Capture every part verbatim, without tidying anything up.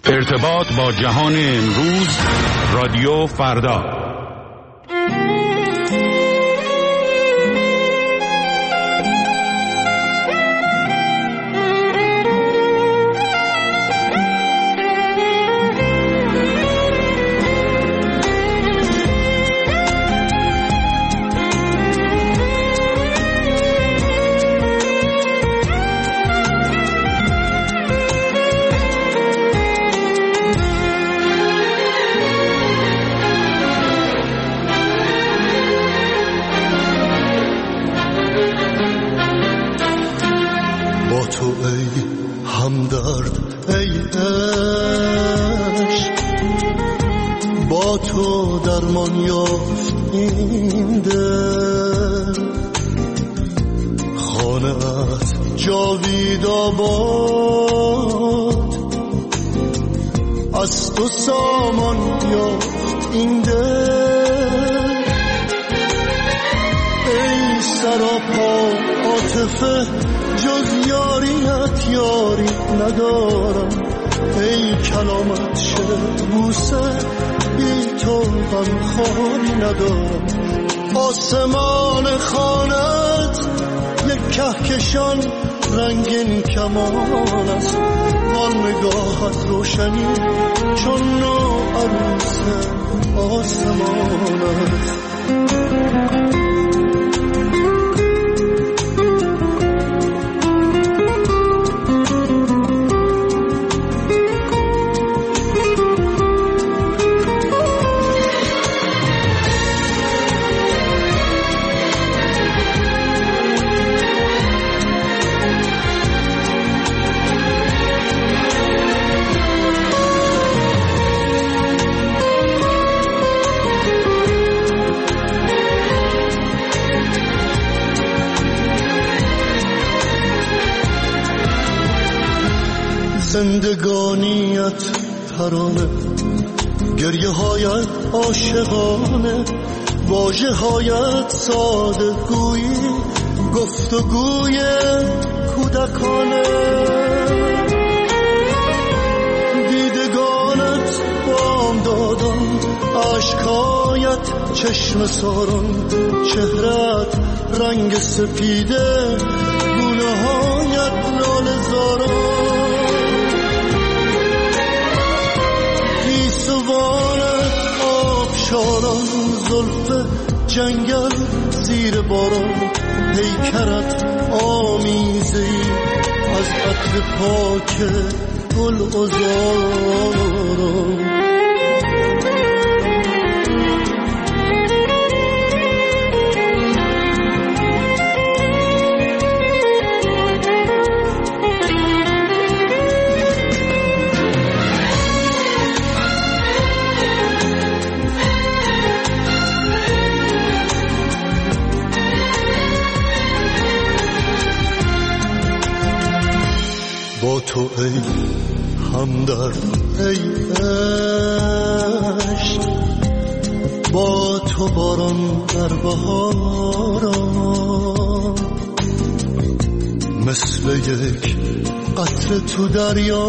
ارتباط با جهان امروز، رادیو فردا. آسمان خانت یک کهکشان رنگین کمان است، آن نگاهت روشنی چون نو عروس آسمان است. زندگانیت ترانه، گریه هایت عاشقانه، واژه هایت ساده گویی، گفتگوی کودکانه. دیدگانت بامدادان، عشقایت چشم ساران، چهرت رنگ سپیده، گونه هایت لاله زاران. سوانت آبشاران، زلف جنگل زیر باران، پیکرت آمیزی از عطر پاک گل عذاران. با تو ای همدرد، ای عشق، با تو باران در بهاران، مثل یک قطره تو دریا،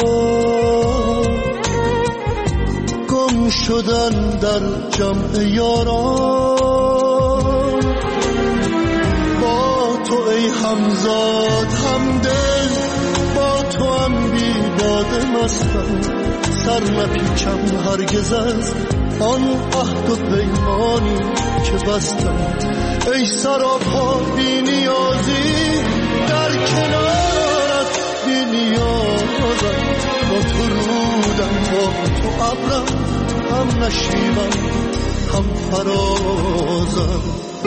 گم شدن در جمع یاران. با تو ای همزاد همدل، با تو هم بی باده مستم، سر نپیچم هرگز از آن عهد و پیمانی که بستم. ای سراپا بی نیازی، در کنارت بی نیازم، با تو رودم، با تو ابرم، هم نشیمم هم فرازم.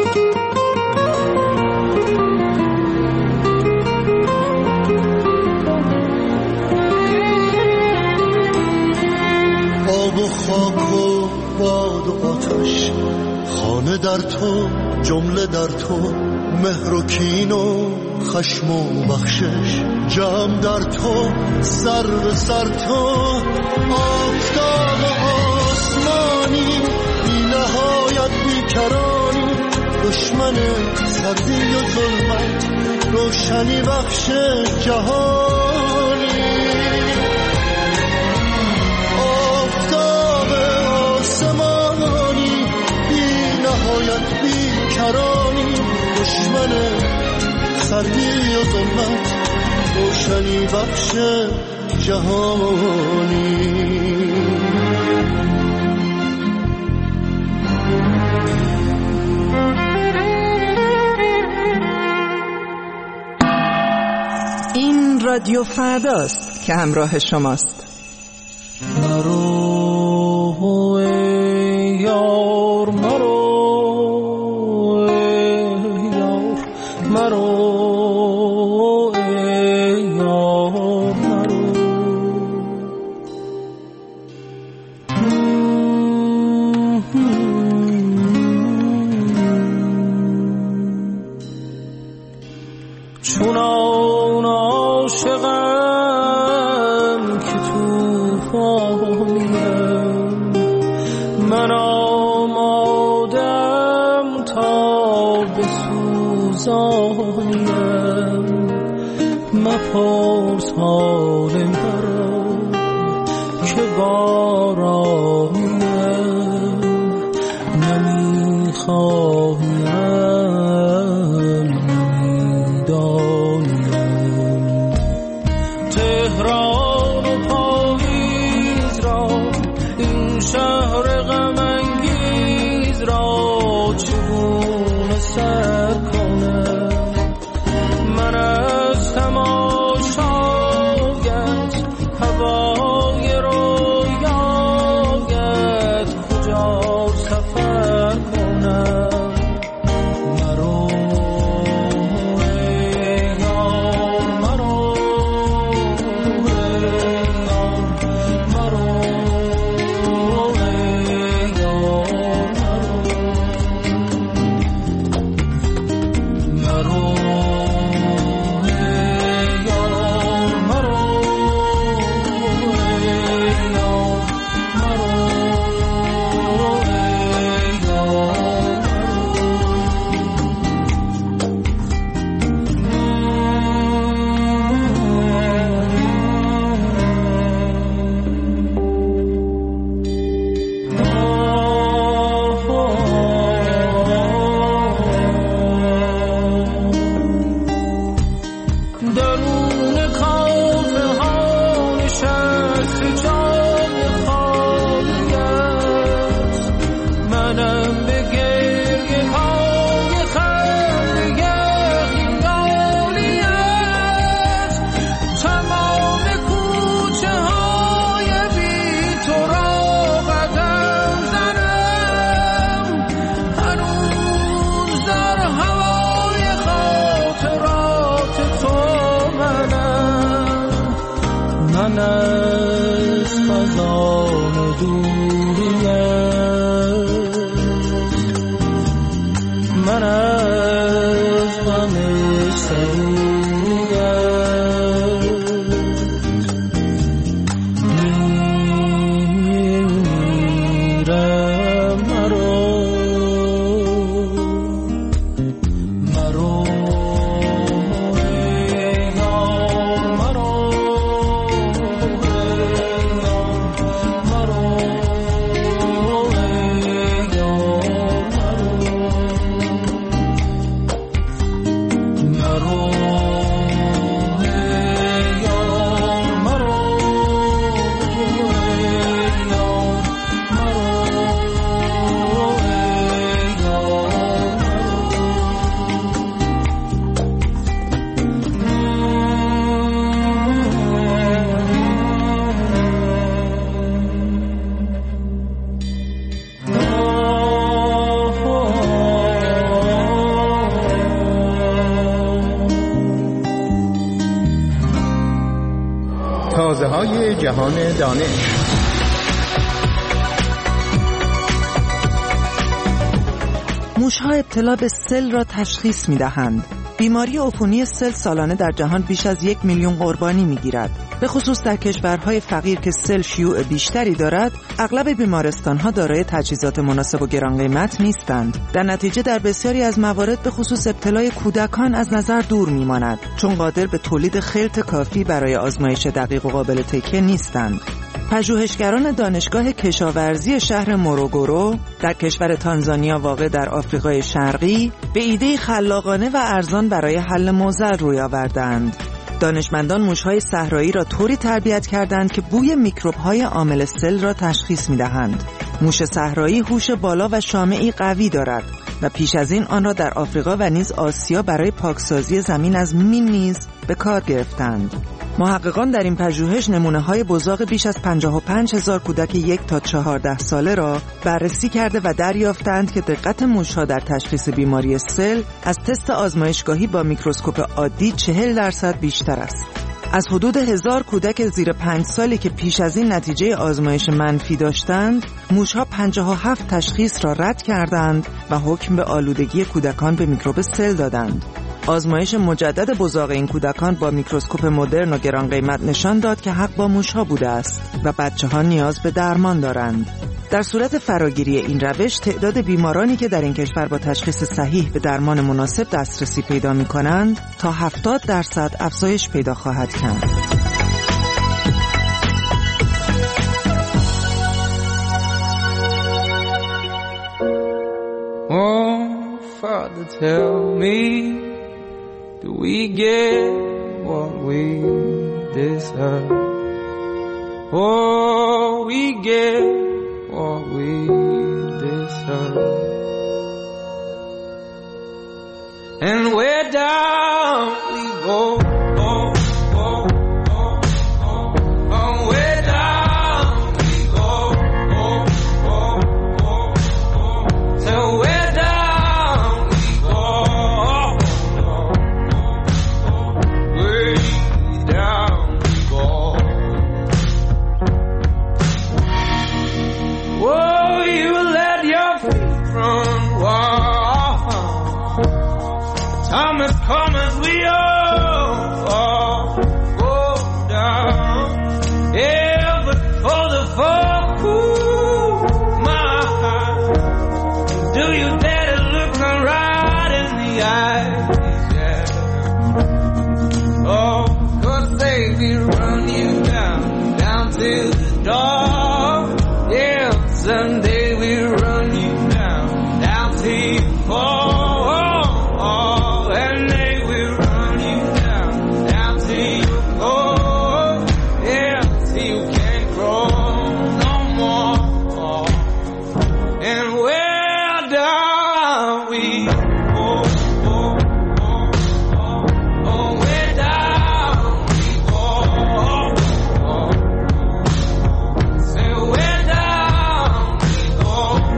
آب و خاک و باد و آتش، خانه در تو، جمله در تو، مهر و کین و خشم و بخشش، جمع در تو، سر به سر تو. آفتاب آسمانی، بی نهایت بیکرانی، دشمن سردی و ظلمت، روشنی بخش جهانی. سردی و ظلمت روشنی بخش جهانی. این رادیو فرداست که همراه شماست. مرو ای یار، مرو ای یار، مرو ای یار، مرو. چونان عاشقم که توفانیم، من آمادم تا بسوزانیم. مپرس حال مرا که بارانیم، نمیخواهیم نمیدانیم. تهران و پاییز را، این شهر غم انگیز را چگونه سر کنم؟ من از تماشایت، هوای رویایت کجا سفر کنم؟ مرو ای یار، مرو ای یار، مرو ای یار، مرو ای یار، مرو ای یار، درون کافه ها نشست جای خالی است. منم به گریه های خنده خیالی است. تمام کوچه های بی تو را قدم زنم، هنوز در هوای خاطرات تو منم. من از خزان دوریت، من از غم سروریت میمیرم. مرو مرو ای یار، مرو ای یار، مرو ای یار، مرو ای یار، مرو تازه های جهان دانش. موش‌ها ابتلا به سل را تشخیص می‌دهند. بیماری عفونی سل سالانه در جهان بیش از یک میلیون قربانی می‌گیرد. به خصوص در کشورهای فقیر که سل شیوع بیشتری دارد، اغلب بیمارستان‌ها دارای تجهیزات مناسب و گران قیمت نیستند. در نتیجه در بسیاری از موارد به خصوص ابتلای کودکان از نظر دور می‌ماند، چون قادر به تولید خلط کافی برای آزمایش دقیق و قابل تکیه نیستند. پژوهشگران دانشگاه کشاورزی شهر موروگورو در کشور تانزانیا واقع در آفریقای شرقی به ایده خلاقانه و ارزان برای حل معضل روی آوردند. دانشمندان موش‌های صحرایی را طوری تربیت کردند که بوی میکروب‌های عامل سل را تشخیص می‌دهند. موش صحرایی هوش بالا و شامعی قوی دارد و پیش از این آن را در آفریقا و نیز آسیا برای پاکسازی زمین از مین نیز به کار گرفتند. محققان در این پژوهش نمونه‌های بزاق بیش از پنجاه و پنج هزار کودک یک تا چهارده ساله را بررسی کرده و دریافتند که دقت موش‌ها در تشخیص بیماری سل از تست آزمایشگاهی با میکروسکوپ عادی چهل درصد بیشتر است. از حدود هزار کودک زیر پنج سالی که پیش از این نتیجه آزمایش منفی داشتند، موش‌ها پنجاه و هفت تشخیص را رد کردند و حکم به آلودگی کودکان به میکروب سل دادند. آزمایش مجدد بزاق این کودکان با میکروسکوپ مدرن و گران قیمت نشان داد که حق با موش‌ها بوده است و بچه‌ها نیاز به درمان دارند. در صورت فراگیری این روش، تعداد بیمارانی که در این کشور با تشخیص صحیح به درمان مناسب دسترسی پیدا می‌کنند تا هفتاد درصد افزایش پیدا خواهد کرد. Oh, Father, tell me, do we get what we deserve? Oh, we get what we deserve. And where down we go, oh, oh, oh, oh, oh, where down we go, oh, oh, oh, oh, so where down we go, oh, oh, oh, way down we go. Oh, you let your feet run wild. Time has come as we all fall, go down. Yeah, but for the fall, ooh, my heart, do you dare to look me right in the eyes? Yeah. Oh, 'cause they will run you down, down to the door. Yeah, someday we'll run you down, down to you fall. Oh, oh, and they will run you down, down to you fall. Yeah, till you can't crawl no more. Oh, and where down we go, oh, oh, oh, oh, where down we go, oh, oh, say where down we go,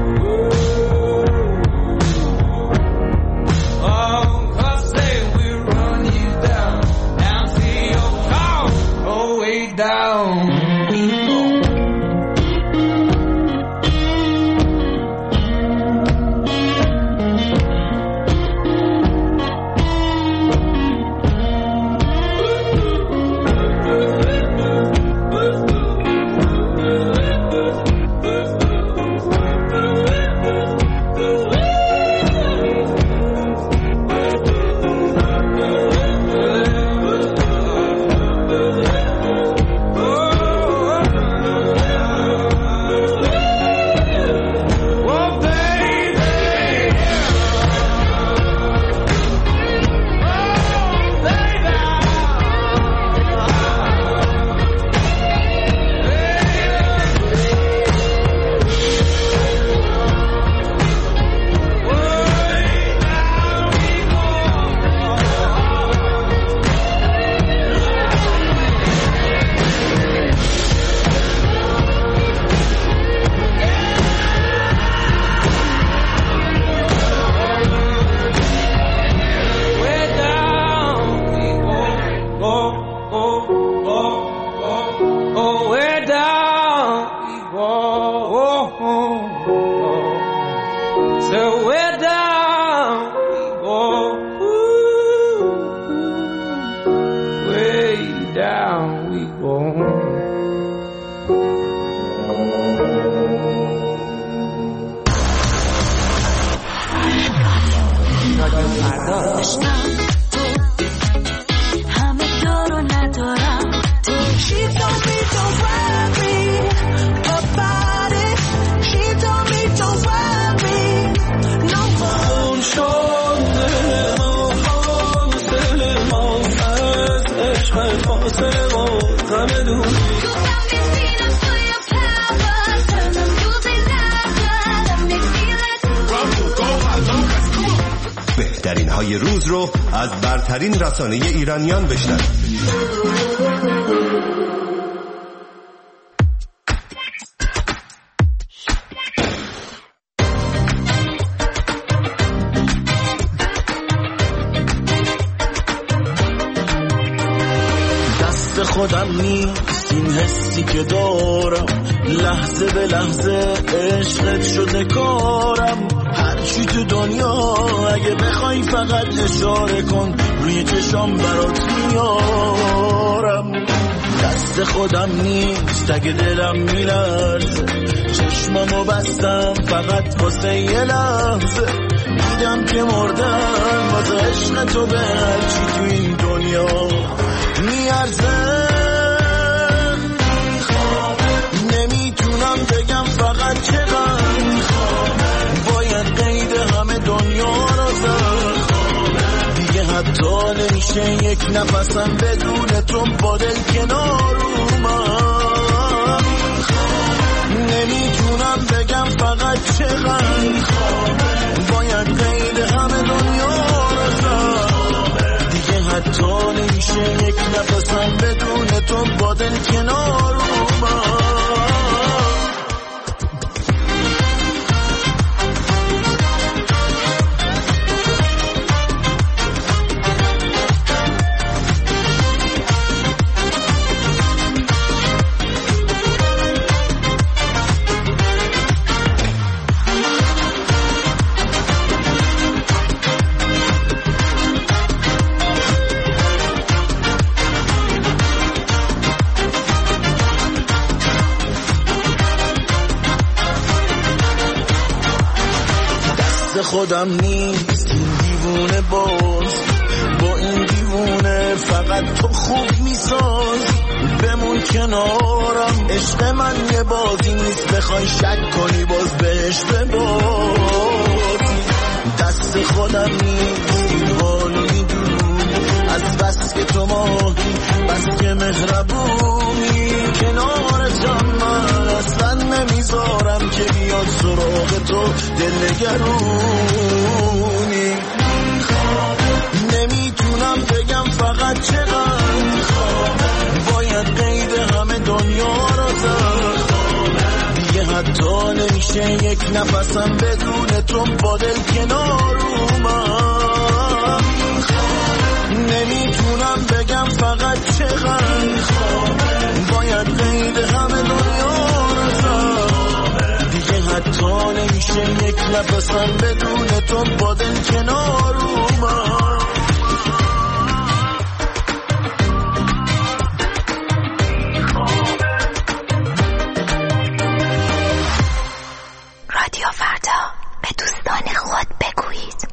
ooh, oh, 'cause they will run you down, down to your car, oh, way down we go. Oh, baby, oh, baby, where down we go, oh, oh, oh, oh, oh, where down we go, oh, oh, oh, so where down we go, ooh, way down we go. همه دارو ندارم تو She told me don't worry صدای روز رو از برترین رسانه ایرانیان بشنوید. دست خودم نیست این حسی که دارم، لحظه به لحظه عشقت شده کارم. هرچی تو دنیا اگه بخوای فقط اشاره کن، روی چشام برات میارم. دست خودم نیست اگه دلم میلرزه، چشمامو بستم فقط واسه یه لحظه. دیدم که مردم واسه عشق تو به هرچی تو این دنیا میارزه. نمیتونم بگم فقط چقدر باید قید همه دنیا رو زد. دیگه حتی نمیشه یک نفسم بدون تو با دل کنار اومد. نمیتونم بگم فقط چقدر باید قید همه دنیا رو زد. دیگه حتی نمیشه یک نفسم بدون تو با دل کنار اومد. خودم نیست این دیوونه باز، با این دیوونه فقط تو خوب میسازی. بمون کنارم، عشق من یه بازی نیست بخوای شک کنی باز بهش ببازی. دست خودم نیست این حالو میدونی، از بس که تو ماهی بس که مهربونی. کنارتم من اصلا نمیذارم که بیاد سراغ تو دلنگرونی. نمیتونم بگم فقط چقدر باید قید همه دنیا رو زد. دیگه حتی نمیشه یک نفسم بدون تو با دل کنار اومد. نمیتونم بگم فقط چقدر باید قید همه دنیا رو زد. دیگه حتی نمیشه یک نفسم بدون تو با دل کنار اومد. رادیو فردا، به دوستان خود بگویید.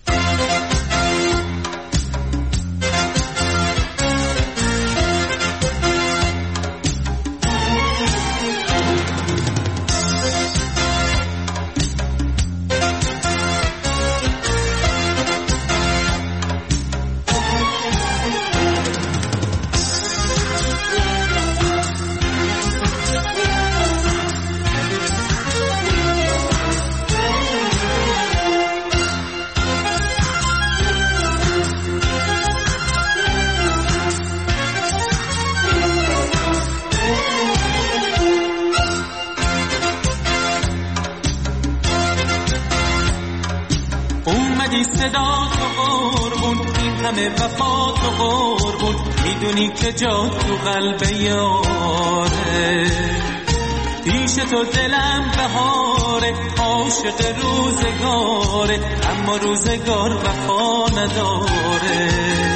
صدا تو قربون، این همه وفا تو قربون، میدونی که جا تو قلب یاره. پیش تو دلم بهاره، عاشق روزگاره، اما روزگار وفا نداره.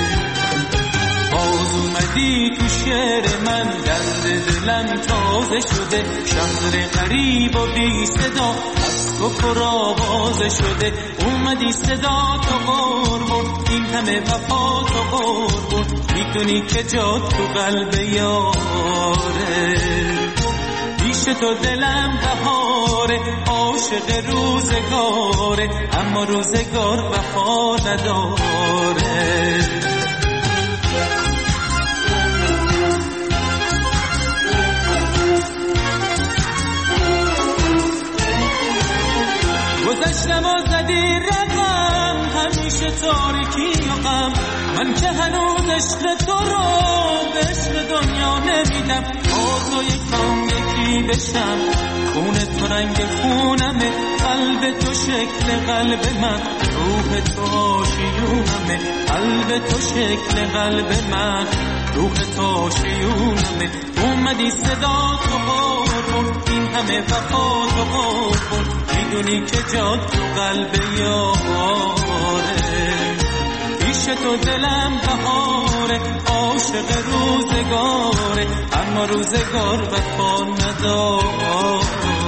باز اومدی تو شعر من، درد دلم تازه شده. شهر غریب و بی صدا از تو پر آوازه شده. اومدی صدا تو قربون، این همه وفا تو قربون، میدونی که جا تو قلب یاره. پیش تو دلم بهاره، عاشق روزگاره، اما روزگار وفا نداره. گذشتم و زدی رقم، همیشه تاریکی و غم، من که هنوز عشق تو رو به عشق دنیا نمیدم. آزو یکم یکی بشم، خون تو رنگ خونمه، قلب تو شکل قلب من، روح تو آشیونمه. قلب تو شکل قلب من، روح تو آشیونمه. اومدی صدا تو قربون، این همه وفا تو قربون، میدونی که جا تو قلب یاره. پیش تو دلم بهاره، عاشق روزگاره، اما روزگار وفا نداره.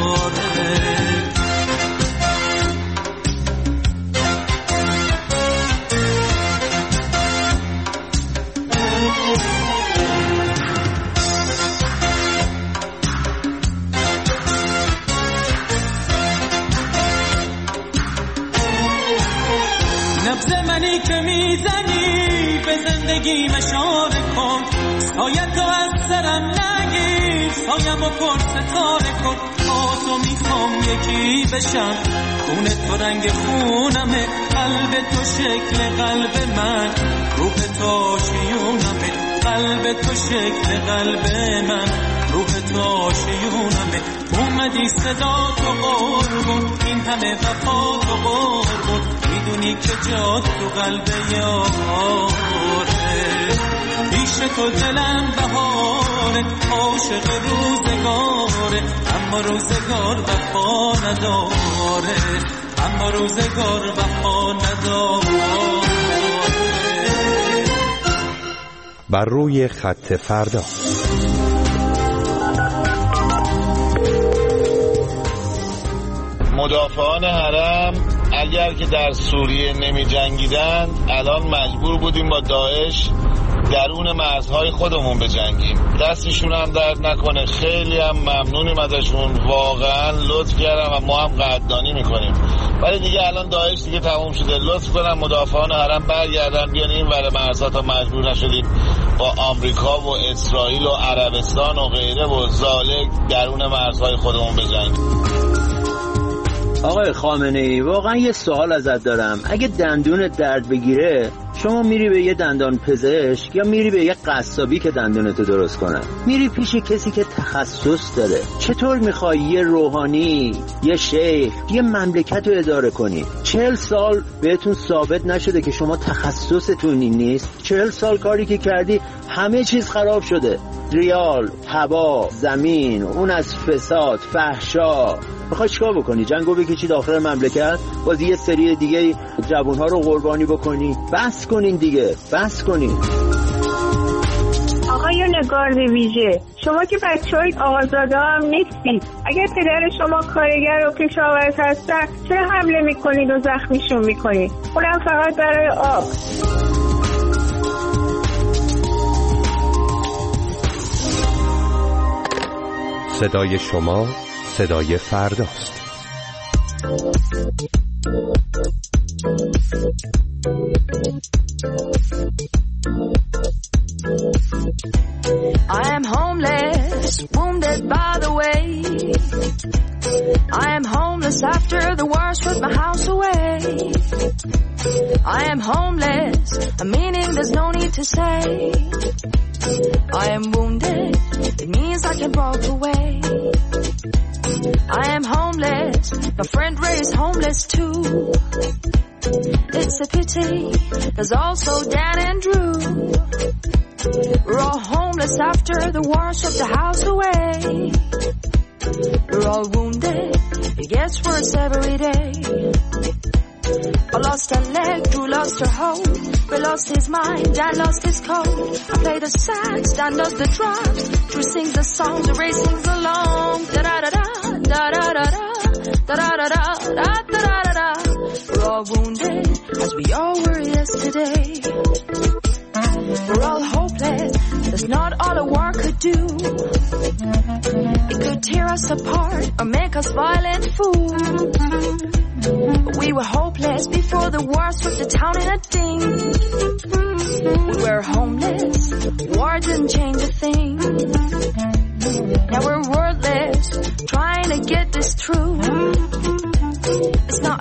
نبض منی که میزنی به زندگی اشاره کن، سایه تو از سرم نگیر، سایم و پر ستاره کن. آزو میخوام یکی بشم، خون تو رنگ خونمه، قلب تو شکل قلب من، روح تو آشیونمه. قلب تو شکل قلب من، روح تو آشیونمه. اومدی صدا تو قربون، این همه وفا تو قربون، میدونی که جا تو قلب یاره. پیش تو دلم بهاره، عاشق روزگاره، اما روزگار وفا نداره، اما روزگار وفا نداره. بر روی خط فردا. مدافعان حرم اگر که در سوریه نمی جنگیدن، الان مجبور بودیم با داعش درون مرزهای خودمون بجنگیم. دستشون هم درد نکنه، خیلی هم ممنونیم ازشون، واقعا لطف کردن و ما هم قدردانی میکنیم. ولی دیگه الان داعش دیگه تموم شده. لطف کنن مدافعان حرم برگردن بیان این ور مرزها تا مجبور نشدیم با آمریکا و اسرائیل و عربستان و غیره و زالک درون مرزهای خودمون بجنگیم. آقای خامنه‌ای واقعا یه سوال ازت دارم. اگه دندون درد بگیره شما میری به یه دندان پزشک یا میری به یه قصابی که دندونتو درست کنه؟ میری پیش کسی که تخصص داره. چطور میخوای یه روحانی، یه شیخ، یه مملکت رو اداره کنی؟ چهل سال بهتون ثابت نشده که شما تخصصتون این نیست؟ چهل سال کاری که کردی همه چیز خراب شده. ریال، هوا، زمین، اون از فساد، فحشا. میخوای چیکار بکنی؟ جنگو بکشی داخل مملکت؟ باز یه سری دیگه جوانها رو قربانی بکنی؟ بس کنین دیگه، بس کنین. آقای نگارد ویژه، شما که بچه‌های آقازاده هم نیستید. اگر پدر شما کارگر و کشاورز هستن چرا حمله میکنید و زخمیشون میکنید؟ اونم فقط برای آب. صدای شما صدای فرداست. I am homeless, wounded by the way. I am homeless after the wars took my house away. I am homeless, a meaning there's no need to say. I am wounded, it means I can walk away. I am homeless, my friend Ray is homeless too. It's a pity, there's also Dan and Drew. We're all homeless after the war took the house away. We're all wounded, it gets worse every day. I lost a leg, Drew lost her hope. Ray lost his mind, Dan lost his code. I play the sax, Dan does the drums. Drew sings the songs, Ray sings along. Da-da-da-da, da-da-da-da, da-da-da-da, da-da-da-da. We're all wounded, as we all were yesterday. We're all hopeless, that's not all a war could do. It could tear us apart or make us violent fools. But we were hopeless before the war swept the town in a ding. We were homeless, war didn't change a thing. Now we're wordless, trying to get this through. It's not